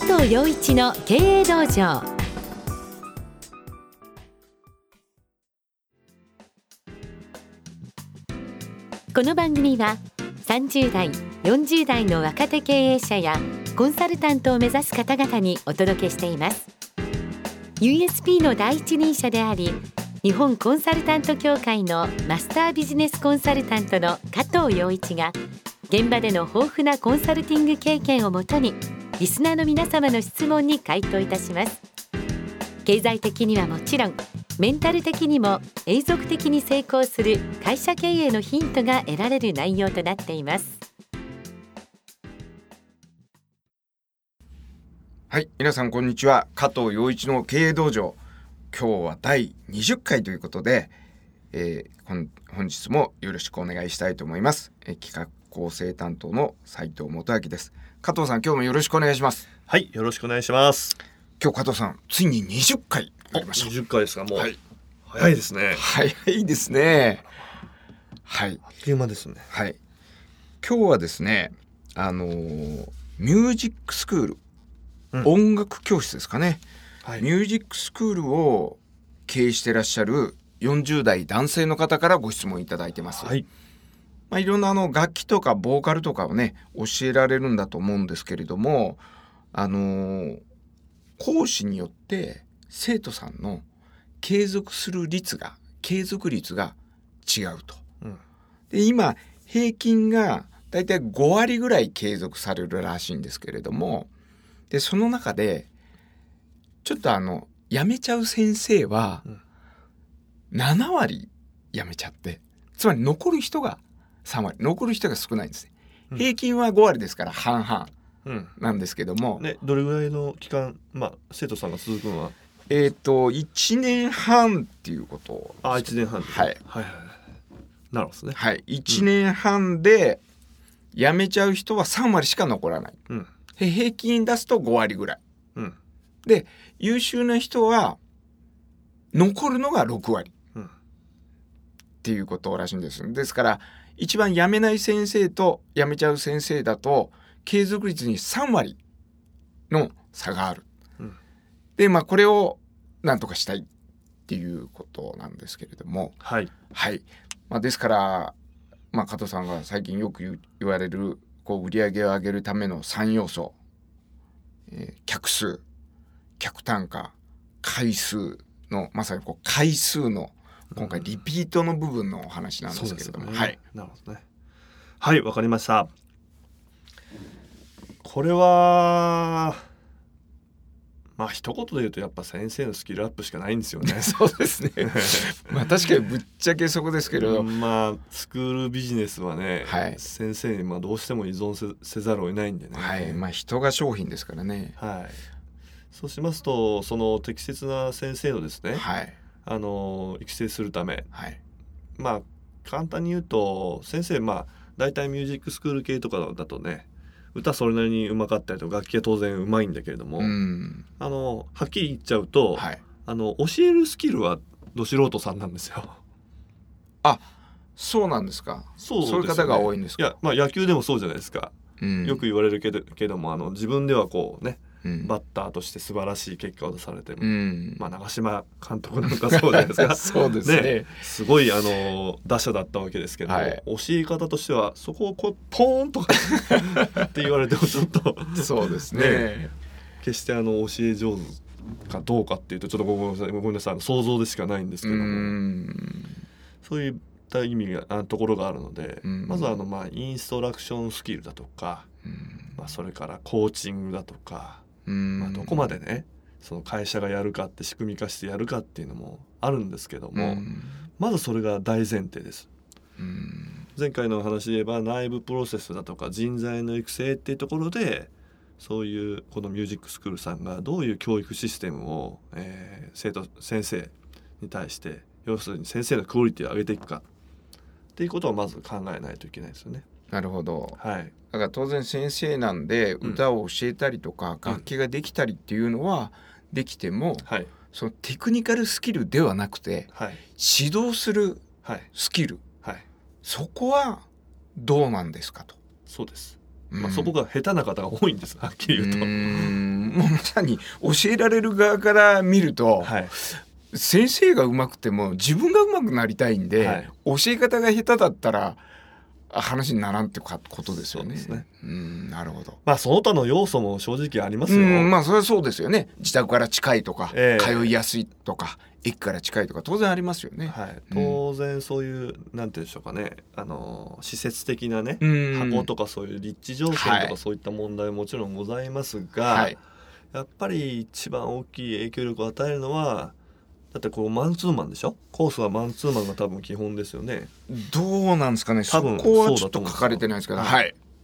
藤陽一の経営道場。この番組は30代40代の若手経営者やコンサルタントを目指す方々にお届けしています。 USP の第一人者であり、日本コンサルタント協会のマスタービジネスコンサルタントの加藤陽一が、現場での豊富なコンサルティング経験をもとにリスナーの皆様の質問に回答いたします。経済的にはもちろん、メンタル的にも永続的に成功する会社経営のヒントが得られる内容となっています。 はい、皆さんこんにちは。加藤陽一の経営道場、今日は第20回ということで、本日もよろしくお願いしたいと思います。企画構成担当の斉藤元明です。加藤さん、今日もよろしくお願いします。 はい、よろしくお願いします。 今日加藤さん、ついに20回やりました。 20回ですか。もう、 はい、 早いですね。 早いですね。はい、 あっという間ですね。 はい、今日はですね、ミュージックスクール、音楽教室ですかね、はい、ミュージックスクールを経営していらっしゃる40代男性の方からご質問いただいてます。はい、いろんな楽器とかボーカルとかをね教えられるんだと思うんですけれども、講師によって生徒さんの継続率が違うと、で今平均がだいたい5割ぐらい継続されるらしいんですけれども、でその中でちょっと辞めちゃう先生は7割辞めちゃって、つまり残る人が3割、残る人が少ないんですね。平均は5割ですから半々なんですけども、 どれぐらいの期間、生徒さんが続くのは 1年半っていうことです。 1年半、 はい、 なるほどね。 はい、1年半で辞めちゃう人は3割しか残らない、平均出すと5割ぐらい、で優秀な人は残るのが6割、っていうことらしいんです。ですから一番辞めない先生と辞めちゃう先生だと継続率に3割の差がある、でこれをなんとかしたいっていうことなんですけれども、ですから加藤さんが最近よく言われる売り上げを上げるための3要素、客数、客単価、回数のまさに回数の今回リピートの部分のお話なんですけれども、なるほどね。はい、わかりました。これは一言で言うとやっぱ先生のスキルアップしかないんですよね。 そうですね。確かにぶっちゃけそこですけれど、 スクールビジネスはね、先生にどうしても依存せざるを得ないんでね、 人が商品ですからね。 そうしますと、その適切な先生をですね、育成するため、簡単に言うと先生大体ミュージックスクール系とかだとね、歌それなりにうまかったりと楽器は当然うまいんだけれども、はっきり言っちゃうと、教えるスキルはど素人さんなんですよ。 そうなんですか。 そういう方が多いんですか。 いや、野球でもそうじゃないですか、よく言われるけども自分ではバッターとして素晴らしい結果を出されても、長嶋監督なんかそうじゃないですか。 そうですね。 すごい打者だったわけですけども、教え方としてはそこをポーンとかって言われてもちょっとそうですね。 決して教え上手かどうかっていうとちょっとごめんなさい、想像でしかないんですけども、そういった意味がところがあるので、まずはインストラクションスキルだとか、それからコーチングだとか、どこまでねその会社がやるかって仕組み化してやるかっていうのもあるんですけども、まずそれが大前提です。前回の話で言えば内部プロセスだとか人材の育成っていうところで、そういうこのミュージックスクールさんがどういう教育システムを、先生に対して要するに先生のクオリティを上げていくかっていうことをまず考えないといけないですよね。 なるほど。だから当然先生なんで歌を教えたりとか、楽器ができたりっていうのはできても、そのテクニカルスキルではなくて、指導するスキル、そこはどうなんですかと。 そうです。 そこが下手な方が多いんです、はっきり言うと。 もうまさに教えられる側から見ると、先生が上手くても自分が上手くなりたいんで、教え方が下手だったら話にならんってことですよね。そうですね。なるほど。 その他の要素も正直ありますよ。 それはそうですよね。自宅から近いとか、通いやすいとか、駅から近いとか当然ありますよね。 当然そういうなんていうんでしょうかね、施設的なね、箱とかそういう立地条件とかそういった問題ももちろんございますが、やっぱり一番大きい影響力を与えるのは、だってこうマンツーマンでしょ。コースはマンツーマンが多分基本ですよね。 どうなんですかね。そこはちょっと書かれてないですけど、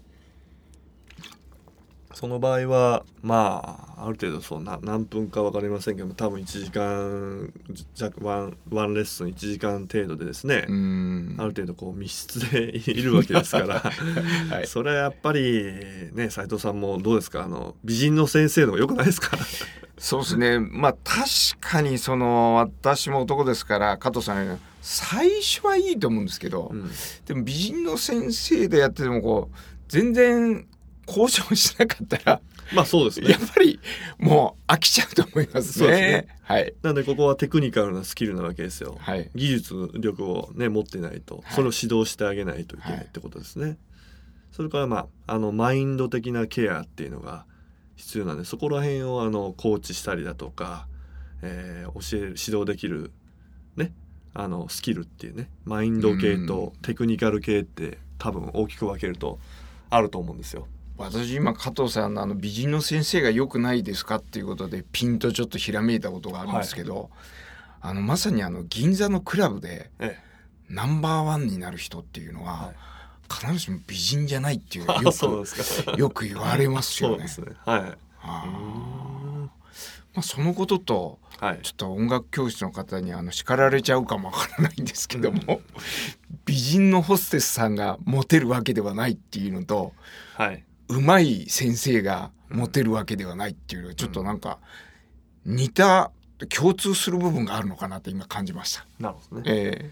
その場合はある程度何分か分かりませんけども、多分1時間弱ワンレッスン1時間程度でですね、ある程度こう密室でいるわけですからそれはやっぱりね、斉藤さんもどうですか、美人の先生の方が良くないですか？ そうですね。確かに私も男ですから、加藤さんのように最初はいいと思うんですけど、でも美人の先生でやってても全然交渉しなかったらそうですね、 やっぱりもう飽きちゃうと思いますね。そうですね。 なのでここはテクニカルなスキルなわけですよ。技術力をね持ってないと、それを指導してあげないといけないってことですね。それからマインド的なケアっていうのが必要なんで、そこら辺をコーチしたりだとか、教える指導できるね、スキルっていうね、マインド系とテクニカル系って多分大きく分けるとあると思うんですよ。 私今加藤さんの美人の先生が良くないですかっていうことでピンとちょっとひらめいたことがあるんですけど、まさに銀座のクラブでナンバーワンになる人っていうのは、必ずしも美人じゃないっていうのはよく言われますよね。そのことと、ちょっと音楽教室の方に叱られちゃうかもわからないんですけども、美人のホステスさんがモテるわけではないっていうのと、上手い先生がモテるわけではないっていうのはちょっとなんか似た共通する部分があるのかなって今感じました。 なるほどね。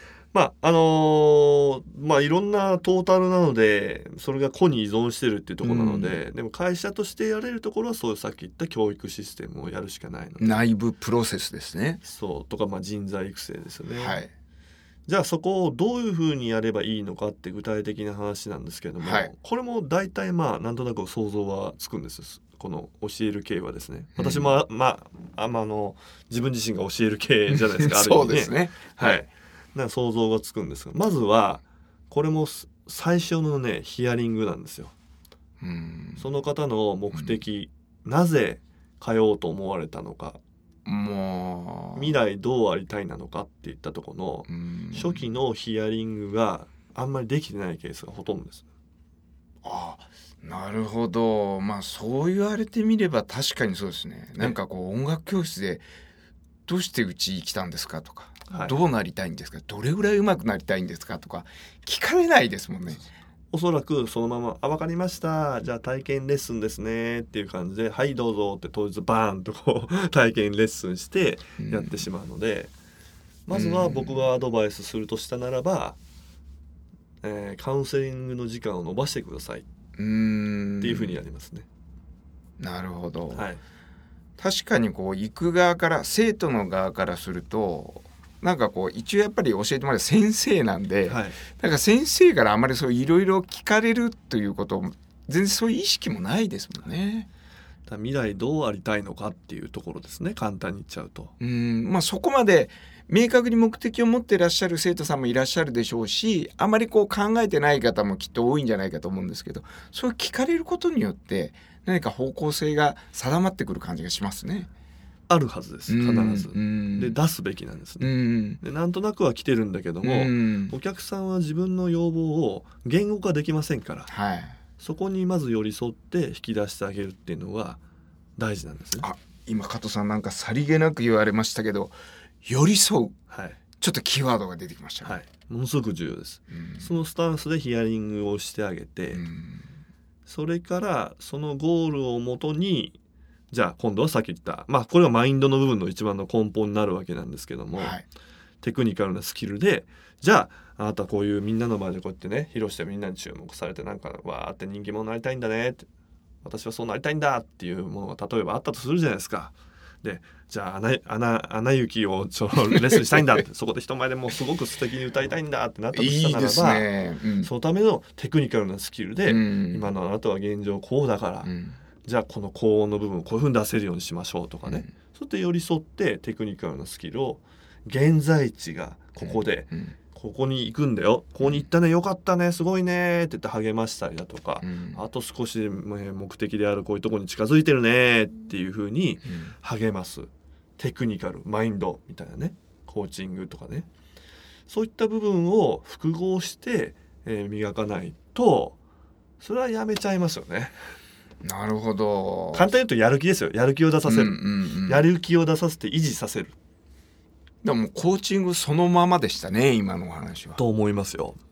いろんなトータルなので、それが個に依存してるっていうところなので、でも会社としてやれるところはそういうさっき言った教育システムをやるしかないので、 内部プロセスですね。 とか人材育成ですよね。じゃあそこをどういうふうにやればいいのかって具体的な話なんですけれども、これも大体なんとなく想像はつくんです。この教える系はですね、私も自分自身が教える系じゃないですか。 そうですね。 想像がつくんですが、まずはこれも最初のねヒアリングなんですよ。その方の目的、なぜ通おうと思われたのか、未来どうありたいなのかっていったところの初期のヒアリングがあんまりできてないケースがほとんどです。 なるほど。そう言われてみれば確かにそうですね。なんか音楽教室でどうしてうち来たんですかとか、どうなりたいんですか、どれぐらい上手くなりたいんですかとか聞かれないですもんね。 おそらくそのまま分かりました、じゃあ体験レッスンですねっていう感じで、はいどうぞって当日バーンと体験レッスンしてやってしまうので、まずは僕がアドバイスするとしたならば、カウンセリングの時間を延ばしてくださいっていうふうにやりますね。 なるほど。確かに行く側から生徒の側からするとなんか一応やっぱり教えてもらう先生なんで、なんか先生からあまりそういろいろ聞かれるということ全然そういう意識もないですもんね。 未来どうありたいのかっていうところですね、簡単に言っちゃうと。 そこまで明確に目的を持っていらっしゃる生徒さんもいらっしゃるでしょうし、あまり考えてない方もきっと多いんじゃないかと思うんですけど、そう聞かれることによって何か方向性が定まってくる感じがしますね。 あるはずです、必ず。で出すべきなんですね。でなんとなくは来てるんだけども、お客さんは自分の要望を言語化できませんから、そこにまず寄り添って引き出してあげるっていうのが大事なんですね。 今加藤さんなんかさりげなく言われましたけど、寄り添う、ちょっとキーワードが出てきましたね。 ものすごく重要です。そのスタンスでヒアリングをしてあげて、それからそのゴールをもとに、じゃあ今度はさっき言った、これはマインドの部分の一番の根本になるわけなんですけども、 テクニカルなスキルで、じゃああなたこういうみんなの前でこうやってね披露してみんなに注目されて、なんかわーって人気者になりたいんだねって、私はそうなりたいんだっていうものが例えばあったとするじゃないですか。でじゃあアナ雪をレッスンしたいんだってそこで人前でもうすごく素敵に歌いたいんだってなったとしたならば、 いいですね、うん、 そのためのテクニカルなスキルで、今のあなたは現状こうだから、じゃあこの高音の部分をこういうふうに出せるようにしましょうとかね、そうやって寄り添ってテクニカルなスキルを、現在地がここで、ここに行くんだよ、ここに行ったね、よかったね、すごいねって言って励ましたりだとか、あと少しで目的であるこういうところに近づいてるねっていう風に励ますテクニカルマインドみたいなね、コーチングとかね、そういった部分を複合して、磨かないとそれはやめちゃいますよね。 なるほど。 簡単に言うとやる気ですよ。やる気を出させる、やる気を出させて維持させる。 でもコーチングそのままでしたね、今のお話は。 と思いますよ。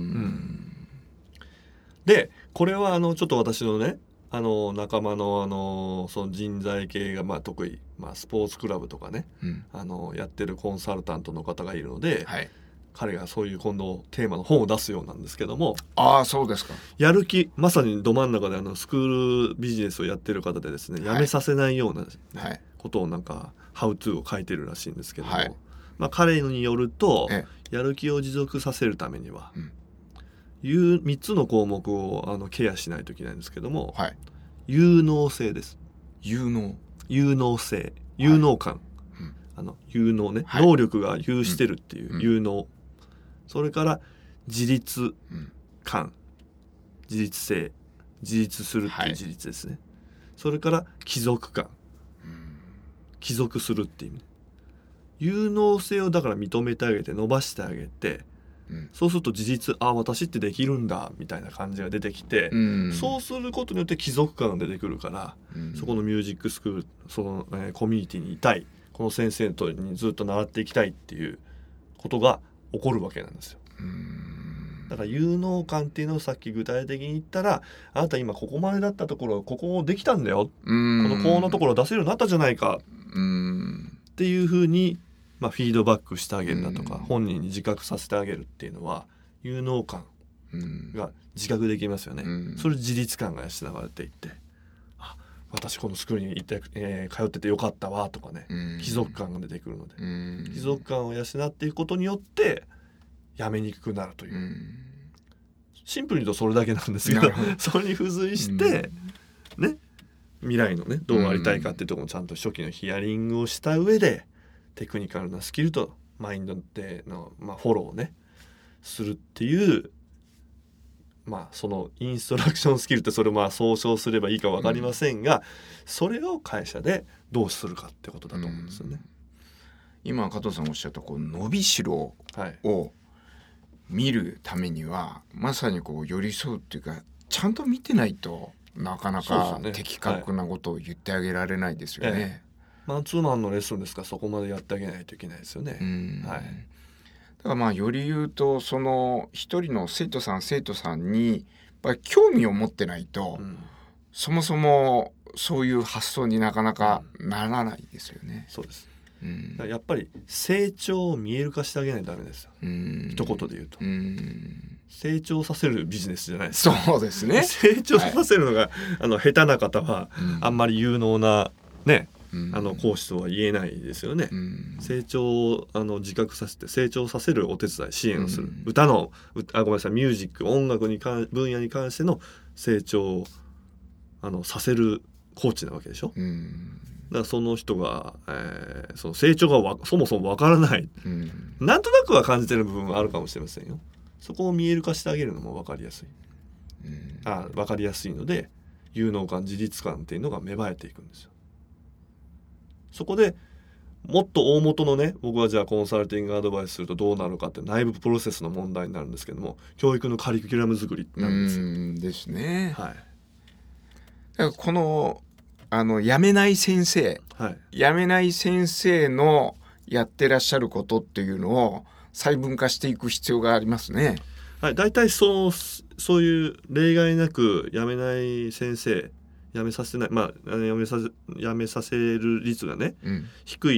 でこれはちょっと私のね仲間のその人材系が得意、スポーツクラブとかね、やってるコンサルタントの方がいるので、はい、彼がそういう今度テーマの本を出すようなんですけども、 そうですか。 やる気、まさにど真ん中でスクールビジネスをやってる方でですね、やめさせないような、ことをなんかハウトゥーを書いてるらしいんですけども、彼によるとやる気を持続させるためには、いう3つの項目をケアしないといけないんですけども、有能性です。有能性、有能感、有能ね、能力が有してるっていう有能、それから自立感、自立性、自立するっていう自立ですね、それから帰属感、帰属するっていう意味。有能性をだから認めてあげて伸ばしてあげて、そうすると自立、私ってできるんだみたいな感じが出てきて、そうすることによって帰属感が出てくるから、そこのミュージックスクール、その、コミュニティにいたい、この先生にずっと習っていきたいっていうことが起こるわけなんですよ。だから有能感っていうのをさっき具体的に言ったら、あなた今ここまでだったところここできたんだよ、この高音のところ出せるようになったじゃないかっていうふうにフィードバックしてあげるだとか、本人に自覚させてあげるっていうのは有能感が自覚できますよね。それで自立感が養われていって、私このスクールに行って、通っててよかったわとかね、帰属感が出てくるので、帰属感を養っていくことによってやめにくくなるという、シンプルに言うとそれだけなんですけど、それに付随してね、未来のねどうありたいかっていうところもちゃんと初期のヒアリングをした上で、テクニカルなスキルとマインドでの、フォローをねするっていう、そのインストラクションスキルってそれを総称すればいいか分かりませんが、それを会社でどうするかってことだと思うんですよね。 今加藤さんおっしゃった伸びしろを見るためには、まさに寄り添うっていうか、ちゃんと見てないとなかなか的確なことを言ってあげられないですよね。 マンツーマンのレッスンですから、そこまでやってあげないといけないですよね。 だからより言うと、その一人の生徒さんにやっぱり興味を持ってないと、そもそもそういう発想になかなかならないですよね。 そうです。やっぱり成長を見える化してあげないとダメですよ。一言で言うと、成長させるビジネスじゃないですか。 そうですね。 成長させるのが、下手な方は、あんまり有能なね、講師とは言えないですよね。成長を自覚させて成長させるお手伝い支援をする、ミュージック音楽分野に関しての成長をさせるコーチなわけでしょ。だからその人が、その成長がそもそもわからない、なんとなくは感じてる部分はあるかもしれませんよ。そこを見える化してあげるのも分かりやすい、分かりやすいので、有能感自立感っていうのが芽生えていくんですよ。そこでもっと大元のね、僕はじゃあコンサルティングアドバイスするとどうなるかって内部プロセスの問題になるんですけども、教育のカリキュラム作りなんですよ。 ですね。だからこの辞めない先生、辞めない先生のやってらっしゃることっていうのを細分化していく必要がありますね。 だいたいそういう例外なく辞めない先生、辞めさせない、辞めさせる率がね、低い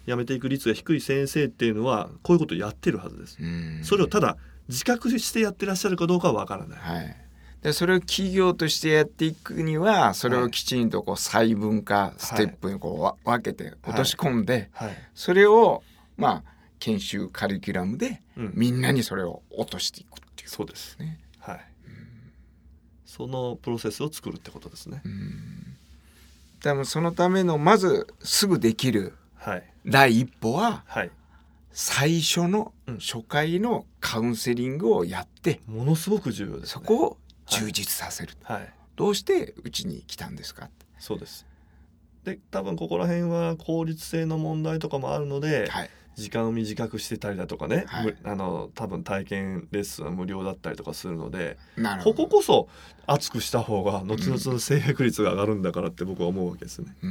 辞めていく率が低い先生っていうのはこういうことをやってるはずです。それをただ自覚してやってらっしゃるかどうかはわからない、 はい、でそれを企業としてやっていくにはそれをきちんとこう細分化ステップにこう分けて落とし込んで、はいはい、それをまあ研修カリキュラムでみんなにそれを落としていくっていう、 そうですね、はい、そのプロセスを作るってことですね。 でもそのためのまずすぐできる第一歩は、はい、最初の初回のカウンセリングをやって、 ものすごく重要ですね。 そこを充実させる、はいはい、どうしてうちに来たんですか。 そうです。で多分ここら辺は効率性の問題とかもあるので、はい、時間を短くしてたりだとかね、はい、多分体験レッスンは無料だったりとかするので、こここそ厚くした方が後々の制約率が上がるんだからって僕は思うわけですね。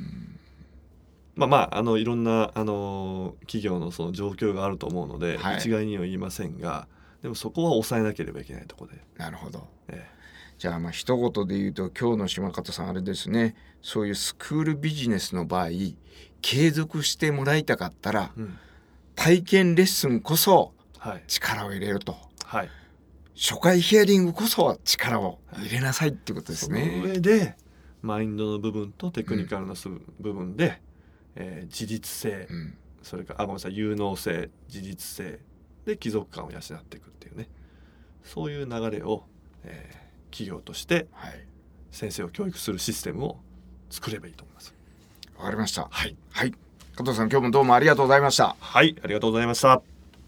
いろんな企業のその状況があると思うので、はい、一概には言いませんが、でもそこは抑えなければいけないところで。 なるほど、じゃあ一言で言うと今日の島方さんあれですね、そういうスクールビジネスの場合継続してもらいたかったら、体験レッスンこそ力を入れると、はい、初回ヒアリングこそ力を入れなさいってことですね。 その上でマインドの部分とテクニカルな部分で、自律性、それから有能性、自律性で帰属感を養っていくっていうね、そういう流れを、企業として先生を教育するシステムを作ればいいと思います。 わかりました。はい、はい、加藤さん今日もどうもありがとうございました。 はい、ありがとうございました。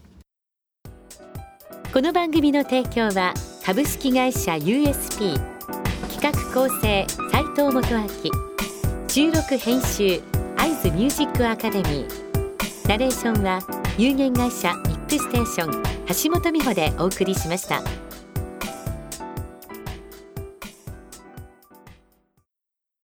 この番組の提供は株式会社 USP、 企画構成斉藤元明、収録編集アイズミュージックアカデミー、ナレーションは有限会社ミックステーション橋本美穂でお送りしました。